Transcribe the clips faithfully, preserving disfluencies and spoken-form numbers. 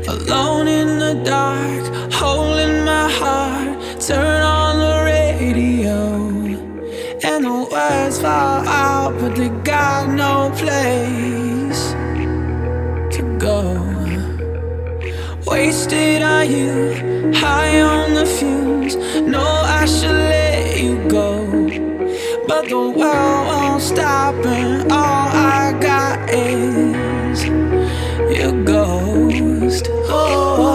Alone in the dark, holding my heart. Turn on the radio, and the words fall out, but they got no place to go. Wasted on you, high on the fumes. No, I should let you go, but the world won't stop, and all I got is your ghost. Oh,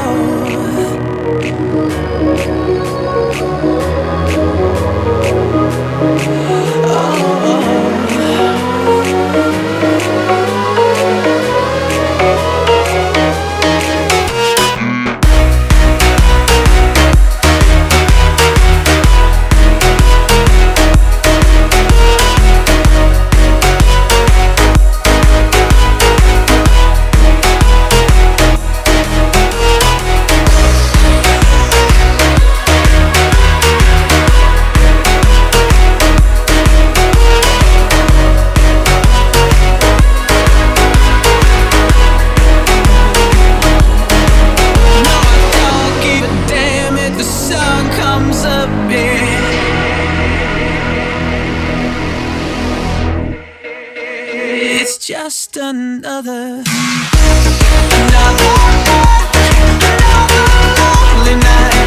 it's just another, another, another lonely night.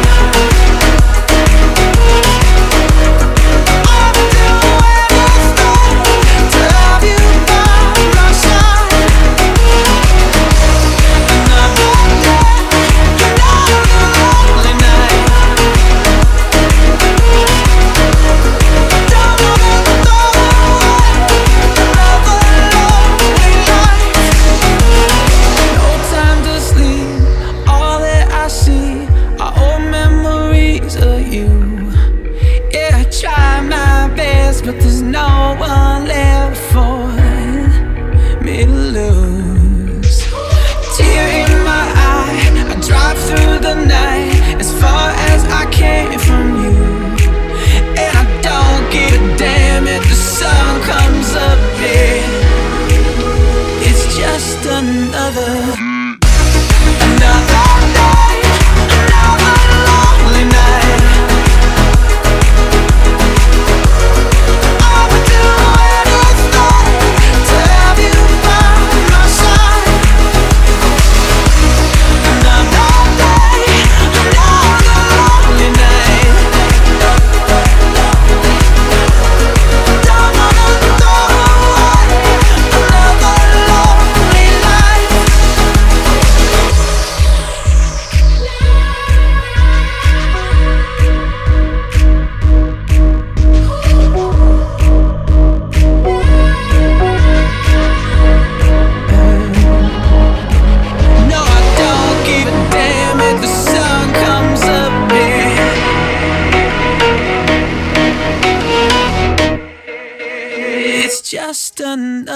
I would do anything to have you by my side. Another day, another lonely night. Don't wanna throw away another lonely night. No time to sleep. All that I see are old memories of you. Yeah, I try my best, but there's no one left for me to lose. Tear in my eye, I drive through the night as far as I can from you. And I don't give a damn if the sun comes up here. It's just another, another day, another lonely night. I would do anything to have you by my side. Another day, another lonely night. Don't wanna throw away another lonely night. No, I don't give a damn if the sun comes up here. It's just another